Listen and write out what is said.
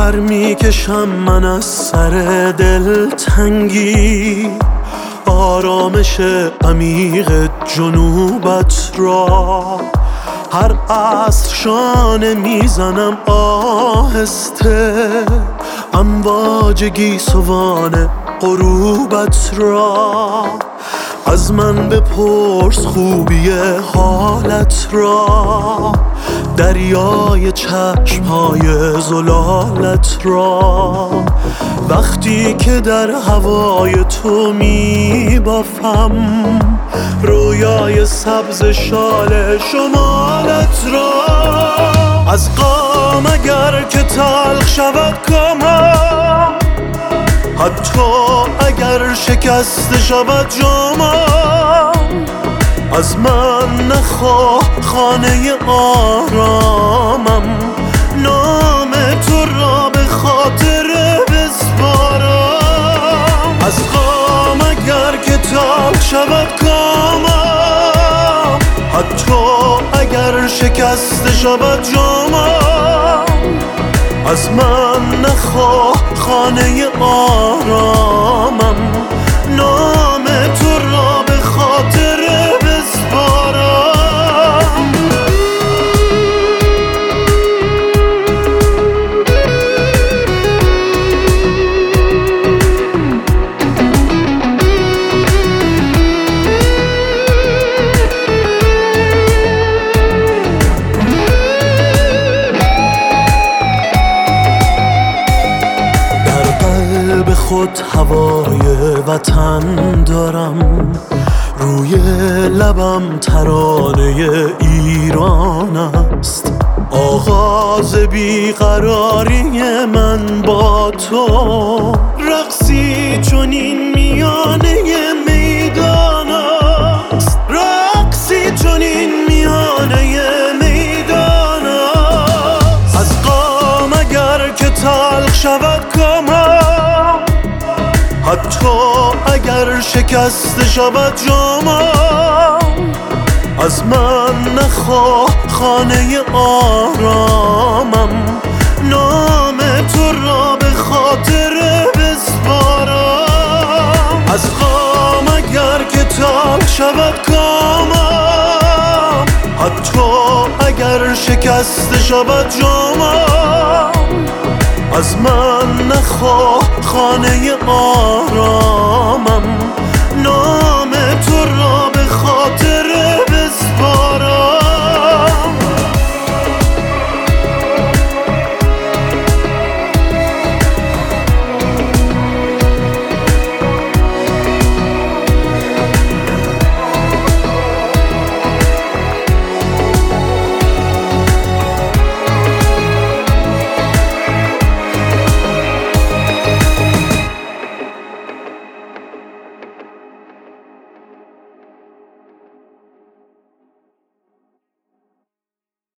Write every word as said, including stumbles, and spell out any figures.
پر میکشم من از سر دلتنگی، آرامش عمیق جنوبت را. هر عصر شانه میزنم آهسته، امواج گیسوان غروبت را. از من بپرس خوبی حالت را، دریای چشمهای زلالت را. وقتی که در هوای تو میبافم رویای سبز شال شمالت را. از غم اگر که تلخ شود کامم، حتی اگر شکسته شود جامم، از من نخواه خانه آرامم، نام تو را به خاطر بسپارم. از غم اگر که تلخ شود کامم، حتی اگر شکسته شود جامم، از من نخواه خانه آرامم، نام تو را به خاطر بسپارم. خود هوای وطن دارم، روی لبم ترانه ایران است. آغاز بیقراری من با تو، رقصی چنین میانه میدان است، رقصی چنین میانه میدان است. از غم اگر که تلخ شود کامم، حتی اگر شکسته شود جامم، از من نخواه خانه آرامم، نام تو را به خاطر بسپارم. از غم اگر که تلخ شود کامم، حتی اگر شکسته شود جامم، از من نخواه خانه آرامم،